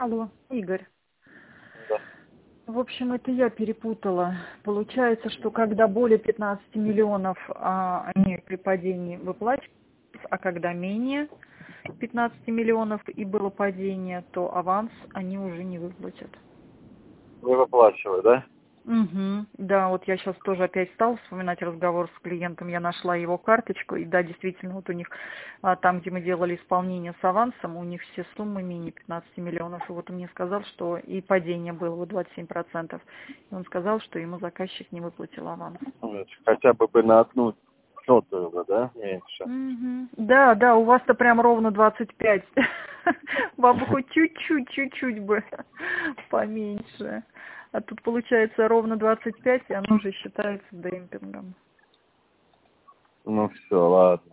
Алло, Игорь. Да. В общем, это я перепутала. Получается, что когда более 15 миллионов они при падении выплачиваются, а когда менее 15 миллионов и было падение, то аванс они уже не выплатят. Не выплачиваю, да? Угу. Да, вот я сейчас тоже опять стала вспоминать разговор с клиентом, я нашла его карточку, и да, действительно, вот у них там, где мы делали исполнение с авансом, у них все суммы менее 15 миллионов, и вот он мне сказал, что и падение было вот 27%, и он сказал, что ему заказчик не выплатил аванс. Хотя бы на одну сотую, да, меньше. Угу. Да, да, у вас-то прям ровно 25. Вам бы хоть чуть-чуть бы поменьше. А тут получается ровно 25, и оно уже считается демпингом. Ну все, ладно.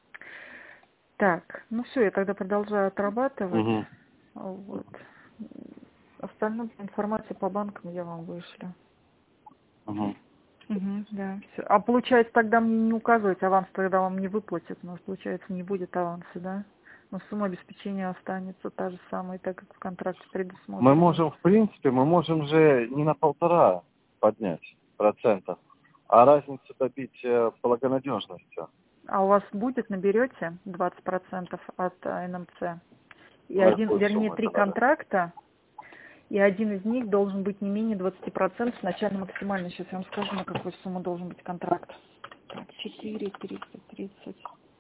Так, ну все, я тогда продолжаю отрабатывать. Угу. Вот. Остальную информацию по банкам я вам вышлю. Угу. Угу, да, все. А получается, тогда мне не указывать, аванс тогда вам не выплатят, но получается не будет аванса, да? Но сумма обеспечения останется та же самая, так как в контракте Мы предусмотрено. можем, в принципе, мы можем же не на 1,5 поднять процентов, а разницу добить благонадежностью. А у вас будет, наберете 20% от НМЦ? И На один, какую вернее, сумму 3 это надо? контракта, и один из них должен быть не менее 20% начально максимально. Сейчас я вам скажу, на какую сумму должен быть контракт. Так, 4, 330,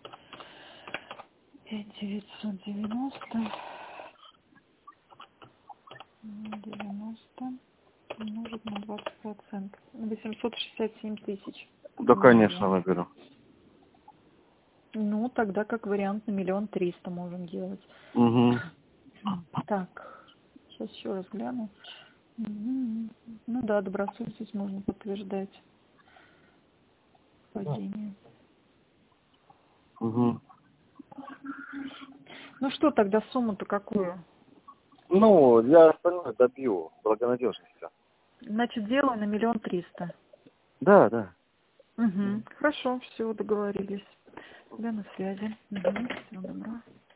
5, 990, 90 умножить на 20%. 867 тысяч. Да, конечно, Минимум. наберу. Ну, тогда как вариант на 1 300 000 можем делать. Угу. Так, сейчас еще раз гляну. Ну да, добросовестность можно подтверждать. Падение. Угу. Ну что тогда, сумму-то какую? Ну, я остальное добью благонадежностью. Значит, делаю на 1 300 000. Да, да. Угу. Хорошо, все, договорились. Да, на связи. Угу. Всего доброго.